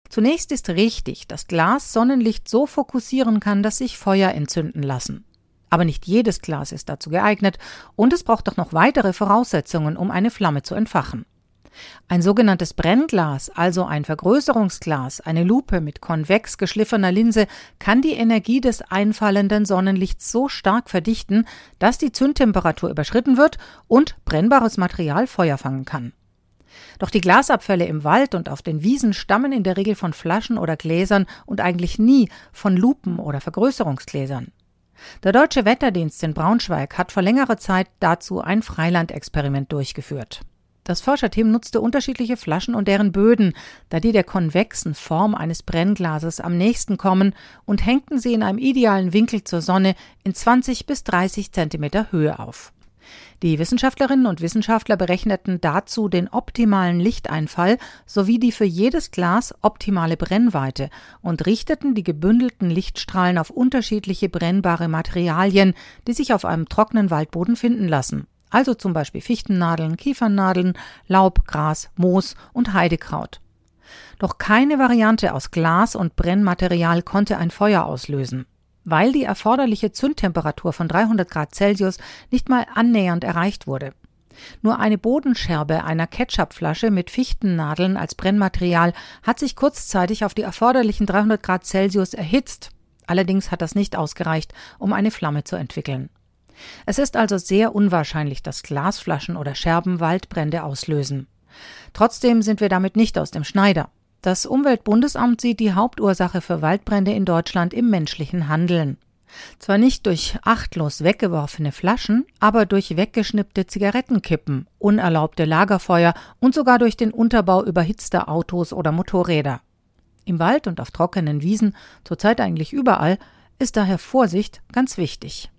Zunächst ist richtig, dass Glas Sonnenlicht so fokussieren kann, dass sich Feuer entzünden lassen. Aber nicht jedes Glas ist dazu geeignet und es braucht auch noch weitere Voraussetzungen, um eine Flamme zu entfachen. Ein sogenanntes Brennglas, also ein Vergrößerungsglas, eine Lupe mit konvex geschliffener Linse, kann die Energie des einfallenden Sonnenlichts so stark verdichten, dass die Zündtemperatur überschritten wird und brennbares Material Feuer fangen kann. Doch die Glasabfälle im Wald und auf den Wiesen stammen in der Regel von Flaschen oder Gläsern und eigentlich nie von Lupen oder Vergrößerungsgläsern. Der Deutsche Wetterdienst in Braunschweig hat vor längerer Zeit dazu ein Freilandexperiment durchgeführt. Das Forscherteam nutzte unterschiedliche Flaschen und deren Böden, da die der konvexen Form eines Brennglases am nächsten kommen, und hängten sie in einem idealen Winkel zur Sonne in 20 bis 30 Zentimeter Höhe auf. Die Wissenschaftlerinnen und Wissenschaftler berechneten dazu den optimalen Lichteinfall sowie die für jedes Glas optimale Brennweite und richteten die gebündelten Lichtstrahlen auf unterschiedliche brennbare Materialien, die sich auf einem trockenen Waldboden finden lassen. Also zum Beispiel Fichtennadeln, Kiefernadeln, Laub, Gras, Moos und Heidekraut. Doch keine Variante aus Glas und Brennmaterial konnte ein Feuer auslösen, weil die erforderliche Zündtemperatur von 300 Grad Celsius nicht mal annähernd erreicht wurde. Nur eine Bodenscherbe einer Ketchupflasche mit Fichtennadeln als Brennmaterial hat sich kurzzeitig auf die erforderlichen 300 Grad Celsius erhitzt. Allerdings hat das nicht ausgereicht, um eine Flamme zu entwickeln. Es ist also sehr unwahrscheinlich, dass Glasflaschen oder Scherben Waldbrände auslösen. Trotzdem sind wir damit nicht aus dem Schneider. Das Umweltbundesamt sieht die Hauptursache für Waldbrände in Deutschland im menschlichen Handeln. Zwar nicht durch achtlos weggeworfene Flaschen, aber durch weggeschnippte Zigarettenkippen, unerlaubte Lagerfeuer und sogar durch den Unterbau überhitzter Autos oder Motorräder. Im Wald und auf trockenen Wiesen, zurzeit eigentlich überall, ist daher Vorsicht ganz wichtig.